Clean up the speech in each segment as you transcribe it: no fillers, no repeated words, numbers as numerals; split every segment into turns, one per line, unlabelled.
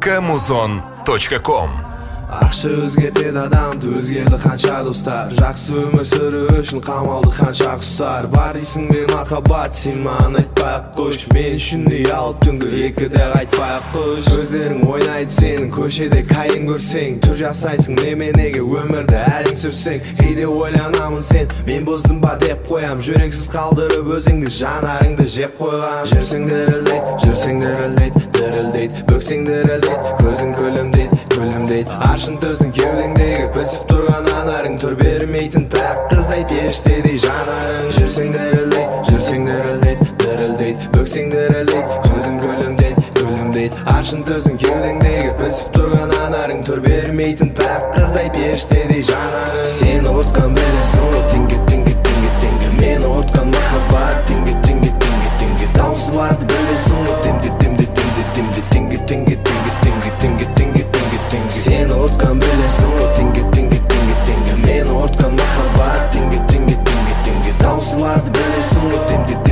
muzon.com.
Ақша өзгертеді адамды, өзгерді қанша достар. Жақсы өмір сүру үшін қамалды қанша құстар. Бар дейсің бе махаббат, сен маған айтпай-ақ қойшы. Мен үшін үй алып түнгі екіде қайтпай-ақ қойшы. Көздерің ойнайды сенің, көшеде қайын көрсең. Түр жасайсың неменеге өмірді әрең сүрсең. Кейде ойланамын сен, мен бұздым ба деп қоям. Жүрексіз қалдырып өзіңді, жанарыңды жеп қойған. Жүрсең дірілдейді, дірілдейді. Бөксең дірілдейді, көзің күлімдейді. Аршын төсің кеудеңдегі пісіп тұрған анарың. Түр бермейтін пәк қыздай періштедей жанарың. Жүрсең дірілдейді, дірілдейді. Бөксең дірілдейді, көзің күлімдейді. Аршын төсің кеудеңдегі пісіп тұрған анарың. Түр бермейтін пәк қыздай періштедей жанарың. Сені ұтқан білесің ғой, теңге. Мені ұтқан махаббат, теңге. Таусылады білесің ғой, теңге. Сені ұтқан білесің ғой, теңге. Мені ұтқан махаббат, теңге. Таусылады білесің ғой,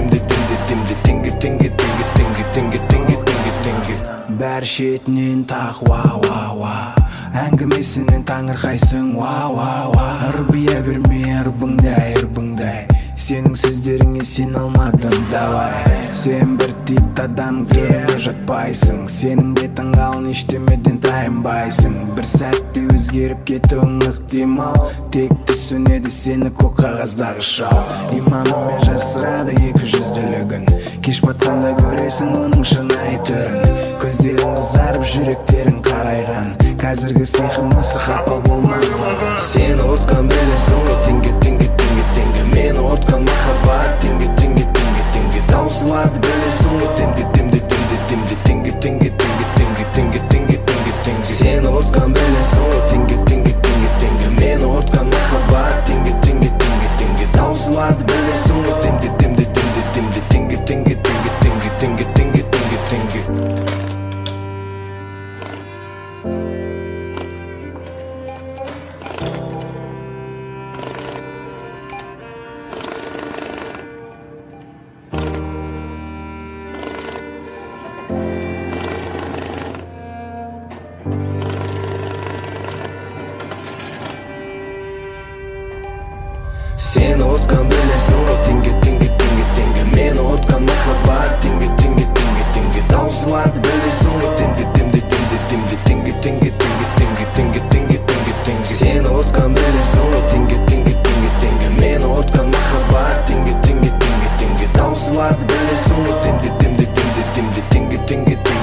бәрі шетінен тақ, ва. Әңгімесінен таңырқайсың, ва. Ырбия берме ырбыңдай. Сенің сөздеріңе сен алмадың, давай. Сен бір тип адам, кеме жатпайсың. Сенің де таңғалын ештемеден тайынбайсың. Бір сәтте өзгеріп кетуің ықтимал. Текті сөнеді сені көк қағаздағы шал. Иманымен жасырады екі жүзділігін. Кеш батқанда көресің оның шынайы түрін. Көздерің қызарып, жүректерің қарайған. Қазіргі сиқым осы қапа болма. Сені ұтқан білесің ғой, теңге. Мені ұтқан махаббат, теңге. Таусылады білесің ғой, теңге. Сені ұтқан білесің ғой, теңге. Мені ұтқан махаббат, теңге. Таусылады білесің ғой, теңге. Сені ұтқан білесің ғой, теңге. Мені ұтқан махаббат, теңге. Таусылады білесің ғой, Сені ұтқан білесің ғой, теңге. Мені ұтқан махаббат, теңге. Таусылады білесің ғой,